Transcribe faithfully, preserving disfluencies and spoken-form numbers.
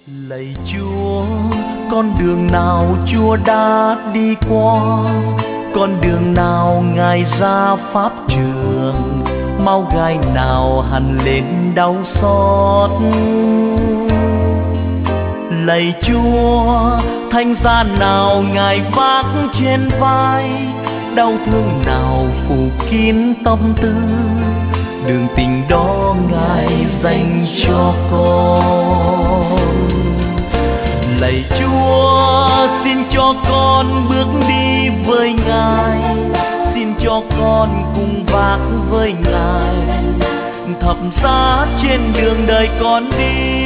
Lạy Chúa, con đường nào Chúa đã đi qua, con đường nào Ngài ra pháp trường, máu gai nào hằn lên đau xót. Lạy Chúa, thánh giá nào Ngài vác trên vai, đau thương nào phủ kín tâm tư, đường tình đó Ngài dành cho con. Lạy Chúa, xin cho con bước đi với Ngài, xin cho con cùng vác với Ngài thập giá trên đường đời con đi.